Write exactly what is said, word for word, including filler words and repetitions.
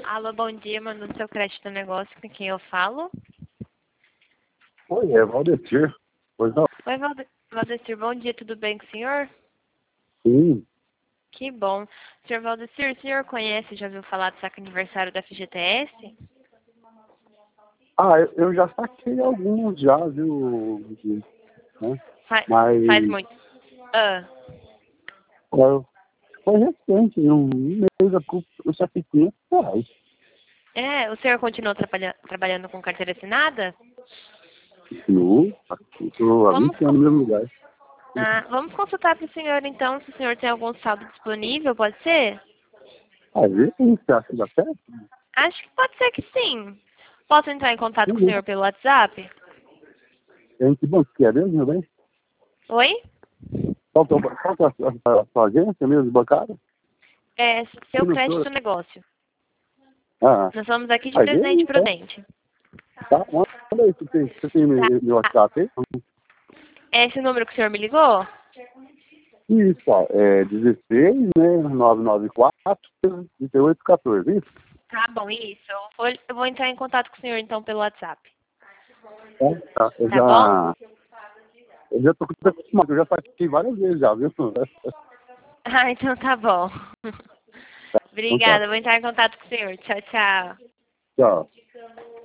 Alô, bom dia, mandando seu crédito no negócio, com quem eu falo? Oi, é Valdecir. Pois não? Oi, Valde- Valdecir, bom dia, tudo bem com o senhor? Sim. Que bom. Senhor Valdecir, o senhor conhece, já ouviu falar do saque aniversário da F G T S? Ah, eu, eu já saquei alguns já, viu? Né? Fa- Mas faz muito. Ah, é, foi recente, em um mês eu, eu saquei quinhentos reais. é, o senhor continua trabalha- trabalhando com carteira assinada? No, estou há Vamos, vinte co- anos no mesmo lugar. ah, vamos consultar para o senhor, então, se o senhor tem algum saldo disponível, pode ser? Às vezes você acha que dá certo? Acho que pode ser que sim. Posso entrar em contato com o Sim. senhor pelo WhatsApp? Em que banco que é mesmo, meu bem? Oi? Qual que é, o ba- qual que é a, sua, a sua agência mesmo, bancária? É, seu Sim, crédito doutora. no negócio. Ah, Nós somos aqui de às vezes Presidente então. Prudente. Tá, manda aí, você tem, você tem Tá. meu, meu WhatsApp aí? É esse o número que o senhor me ligou? Isso, ó, é dezesseis, né, nove nove quatro, trinta e oito quatorze, isso? Tá bom, isso. Eu vou, eu vou entrar em contato com o senhor, então, pelo WhatsApp. É, tá, eu Tá bom? já, eu já tô acostumado, eu já participei várias vezes já, viu? Ah, então tá bom. Então tá, Obrigada, vou entrar em contato com o senhor. Tchau, tchau. tchau.